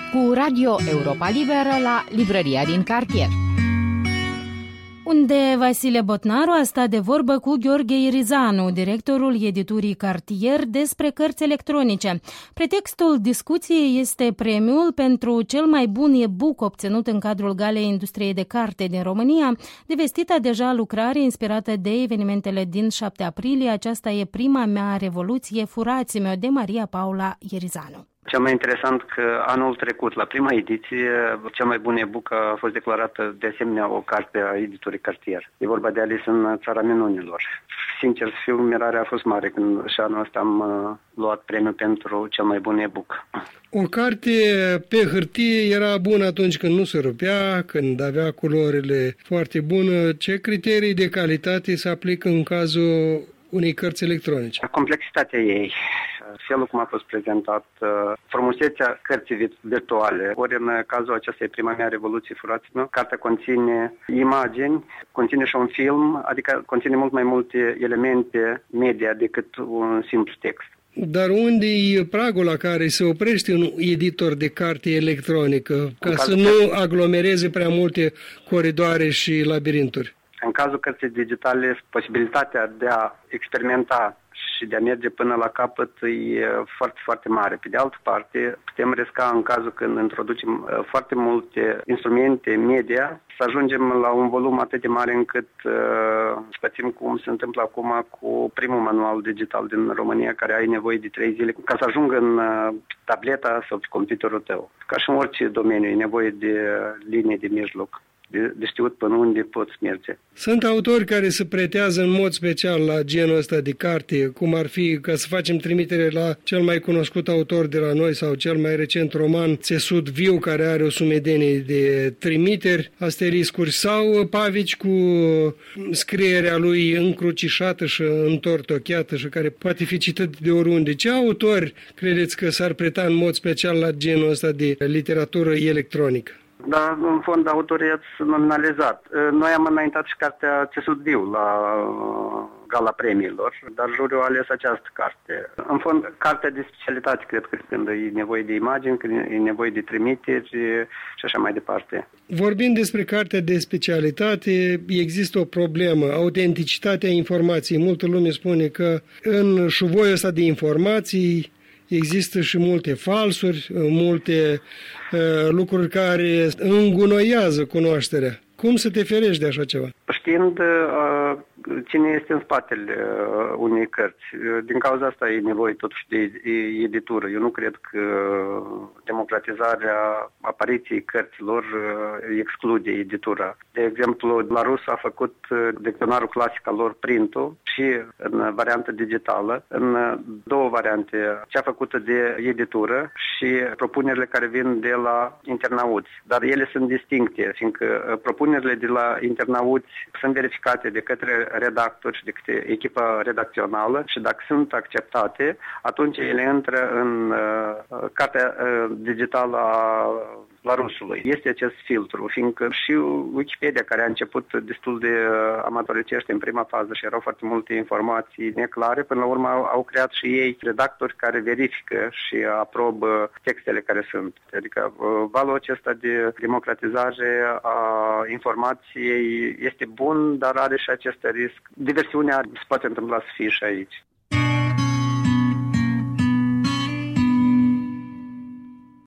cu Radio Europa Liberă la librăria din cartier. Unde Vasile Botnaru a stat de vorbă cu Gheorghe Irizanu, directorul editurii Cartier, despre cărți electronice. Pretextul discuției este premiul pentru cel mai bun e-book obținut în cadrul Galei Industriei de Carte din România, de vestita deja lucrare inspirată de evenimentele din 7 aprilie. Aceasta e prima mea revoluție, furați-mi-o, de Maria Paula Irizanu. Cel mai interesant că anul trecut, la prima ediție, cel mai bun e-book a fost declarată de asemenea o carte a editurii Cartier. E vorba de Alice în Țara Minunilor. Sincer să fiu, mirarea a fost mare când și anul ăsta am luat premiul pentru cel mai bun e-book. O carte pe hârtie era bună atunci când nu se rupea, când avea culorile foarte bune. Ce criterii de calitate se aplică în cazul unei cărți electronice? Complexitatea ei, felul cum a fost prezentat, frumusețea cărții virtuale. Ori în cazul acesta e prima mea revoluție, furați-mă, cartea conține imagini, conține și un film, adică conține mult mai multe elemente media decât un simplu text. Dar unde e pragul la care se oprește un editor de carte electronică, ca să nu aglomereze prea multe coridoare și labirinturi? În cazul cărții digitale, posibilitatea de a experimenta și de a merge până la capăt e foarte, foarte mare. Pe de altă parte, putem risca în cazul când introducem foarte multe instrumente media să ajungem la un volum atât de mare încât să pățim cum se întâmplă acum cu primul manual digital din România, care ai nevoie de 3 zile ca să ajungă în tableta sau pe computerul tău. Ca și în orice domeniu, e nevoie de linie de mijloc, de știut până unde poți merge. Sunt autori care se pretează în mod special la genul ăsta de carte, cum ar fi, ca să facem trimitere la cel mai cunoscut autor de la noi sau cel mai recent roman, Țesut Viu, care are o sumedenie de trimiteri, asteriscuri, sau Pavici cu scrierea lui încrucișată și întortocheată și care poate fi citit de oriunde. Ce autori credeți că s-ar preta în mod special la genul ăsta de literatură electronică? Da, în fond, autorii ați nominalizat. Noi am înaintat și cartea Țesut Viu la Gala Premiilor, dar juriul a ales această carte. În fond, cartea de specialitate, cred că când e nevoie de imagini, când e nevoie de trimiteri și așa mai departe. Vorbind despre cartea de specialitate, există o problemă, autenticitatea informației. Multă lume spune că în șuvoiul ăsta de informații există și multe falsuri, multe lucruri care îngunoiază cunoașterea. Cum să te ferești de așa ceva? Știind cine este în spatele unei cărți. Din cauza asta e nevoie totuși de editură. Eu nu cred că democratizarea apariției cărților exclude editura. De exemplu, Larus a făcut dicționarul clasic al lor, printul, și în variantă digitală, în 2 variante, cea făcută de editură și propunerile care vin de la internauți. Dar ele sunt distincte, fiindcă propunerile de la internauți sunt verificate de către redactori și de către echipa redacțională și dacă sunt acceptate, atunci ele intră în cartea digitală a Larusului. Este acest filtru, fiindcă și Wikipedia, care a început destul de amatoricește în prima fază și erau foarte multe informații neclare, până la urmă au creat și ei redactori care verifică și aprobă textele care sunt. Adică valul acesta de democratizare a informației este bun, dar are și acest risc. Diversiunea se poate întâmpla să fie și aici.